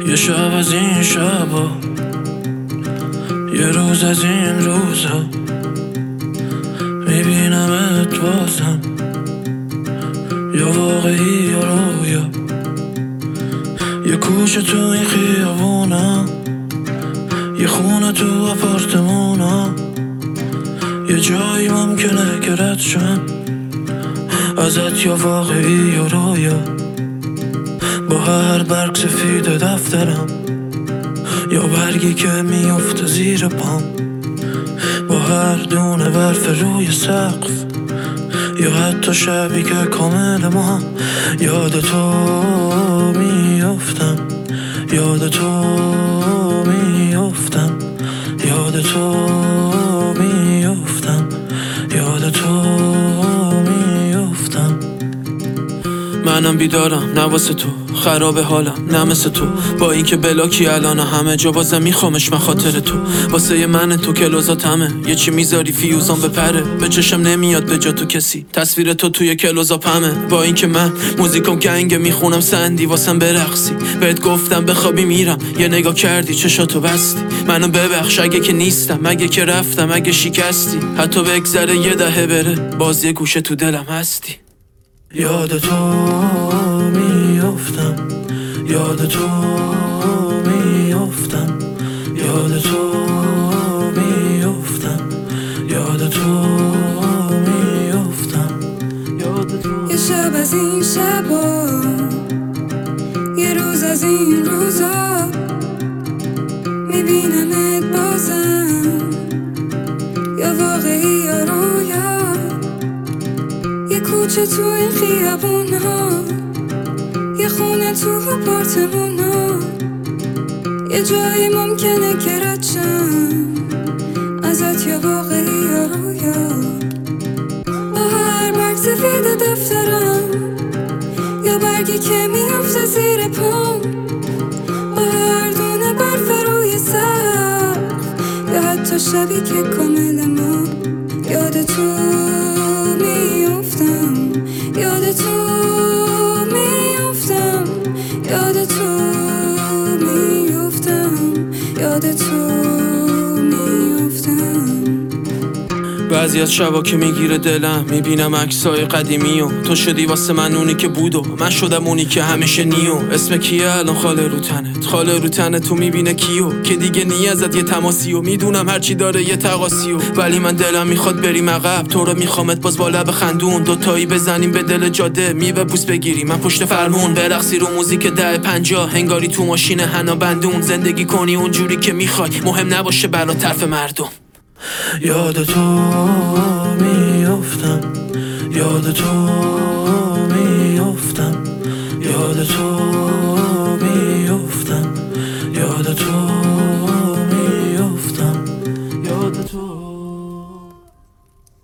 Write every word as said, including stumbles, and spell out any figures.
یه شب از این شبا، یه روز از این روزا، میبینمت بازم، یا واقعی یا رویا. یه کوچه تو این خیابونا، یه خونه تو آپارتمونا، یه جایی ممکنه که رد شم ازت، یا واقعی یا رویا. با هر برگ سفید دفترم، یا برگی که میفته زیر پام، با هر دونه برف روی سقف، یا حتی شبی که کامل ما. یاد تو میافتم، یاد تو میافتم، یاد تو میافتم، یاد تو میافتم. منم بیدارم نه واسه تو، خراب حالم نه مثل تو، با اینکه بلاکی الان همه جا بازم میخوامش من خاطر تو. واسه من تو کلوزاتمه، یه چی میذاری فیوزان بپره، به چشم نمیاد به جا تو کسی، تصویر تو توی کلوزاپمه. با اینکه من موزیکم گنگه، میخونم سندی واسم برقصی، بهت گفتم بخوابی میرم، یه نگاه کردی چشاتو بستی. منو ببخش اگه که نیستم، اگه که رفتم، اگه شکستی، حتی بگذره یه دهه بره، باز یه گوشه تو دلم هستی. یاد تو میافتم، یاد تو میافتم، یاد تو میافتم، یاد تو میافتم، یاد تو. یه شب از این شبا، یه روز از این روزا، میبینمت بازم، یا واقعی یا رویا. یه کوچه تو این خیابونا، یه خونه تو آپارتمونا، یه جایی ممکنه که رد شم ازت، یا واقعی یا رویا. با هر برگ سفید دفترم، یا برگی که میفته زیر پام، با هر دونه برف روی سقف، یا حتی شبی که کامل ما. یاد تو میافتم، یاد تو میافتم، یاد تو میافتم، یاد تو میافتم. بعضی از شبا که میگیره دلم، میبینم عکسای قدیمی و تو شدی واسه من اونی که بود و من شدم اونی که همیشه نیو. اسم کیه الان خاله رو تنت، خاله رو تنت تو میبینه کیو، که دیگه نی ازت یه تماسی و میدونم هرچی داره یه تقاسی و، ولی من دلم میخواد بریم عقب، تو رو میخوامت باز با لب خندون، دوتایی بزنیم به دل جاده، میوه بوس بگیری من پشت فرمون، برقصی رو موزیک ده پنجاه، هنگاری تو ماشین حنا بندون، زندگی کنی اونجوری که میخوای، مهم نباشه برا طرف مردم. یاد تو میافتم، یاد تو میافتم، یاد تو